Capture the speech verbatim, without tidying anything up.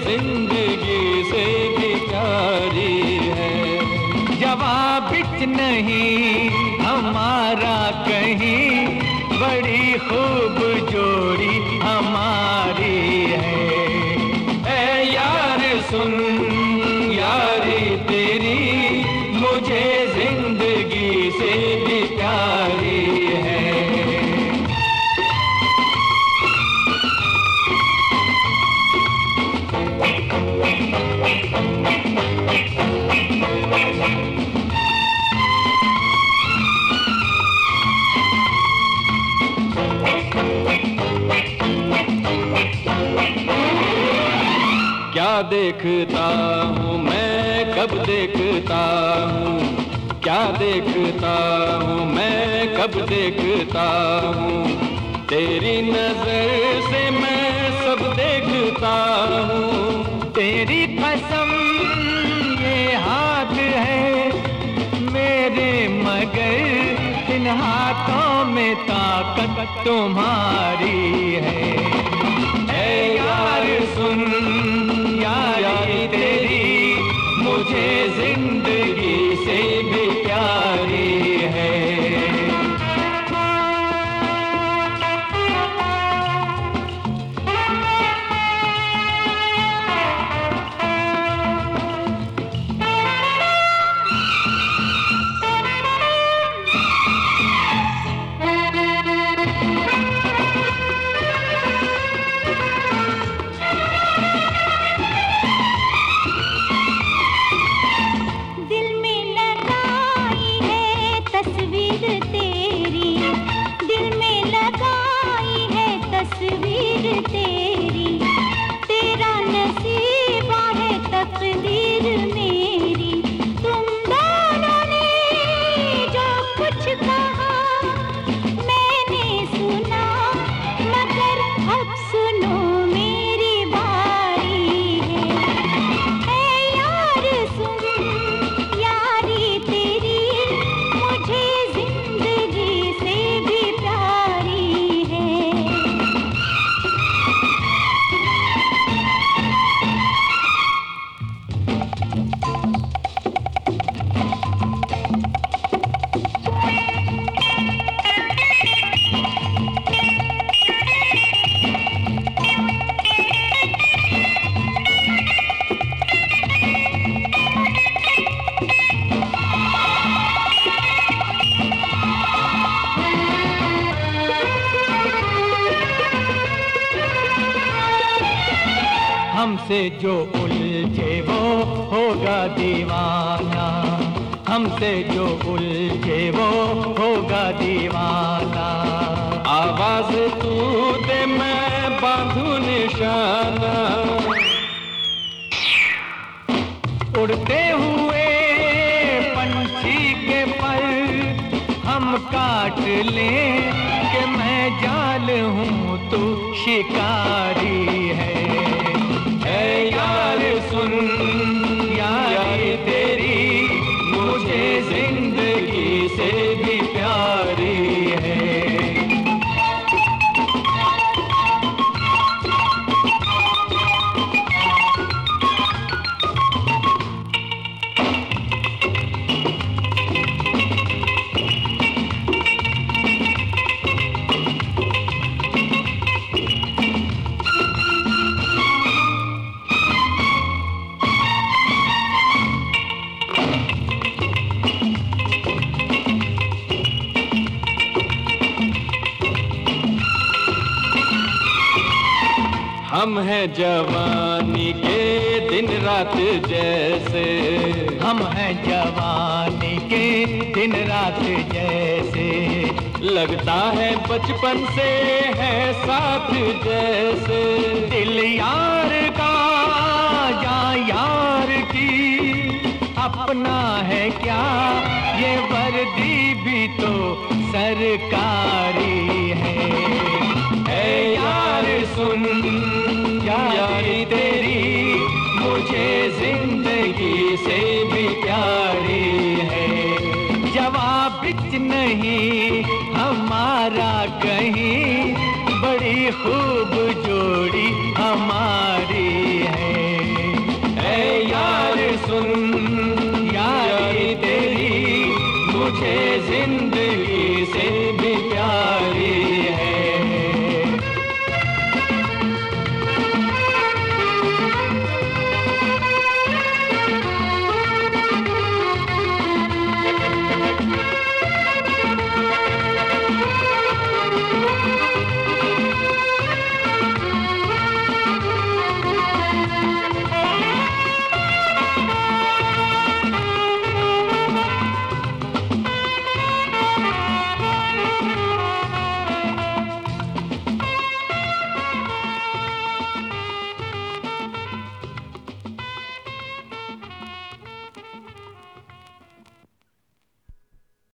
जिंदगी से भी प्यारी है। जवाब बिच नहीं हमारा कहीं, बड़ी खूब जोड़ी हमारी है। ऐ यार सुन यारी तेरी, मुझे जिंदगी से भी प्यारी है। क्या देखता हूँ मैं कब देखता हूँ, क्या देखता हूँ मैं कब देखता हूँ, तेरी नजर से मैं सब देखता हूँ। तेरी कसम ये हाथ है मेरे, मगर इन हाथों में ताकत तुम्हारी है। ऐ यार सुन यारी तेरी, मुझे जिंदगी से भी प्यारी है। हमसे जो उलझे वो होगा दीवाना, हमसे जो उलझे वो होगा दीवाना। आवाज तू दे मैं बांधू निशाना, उड़ते हुए पंछी के पर हम काट लें कि मैं जाल हूँ तू शिकारी है। ऐ यार सुन यारी तेरी, मुझे जिंदगी से भी प्यारी है। हम हैं जवानी के दिन रात जैसे, हम हैं जवानी के दिन रात जैसे, लगता है बचपन से है साथ जैसे। दिल यार का या यार की अपना है क्या, ये वर्दी भी तो सरकारी है। ऐ यार सुन यारी तेरी, मुझे जिंदगी से भी प्यारी है। जवाब बिच नहीं हमारा कहीं, बड़ी खूब जोड़ी हमारी है। सुन, यारी तेरी मुझे जिंदगी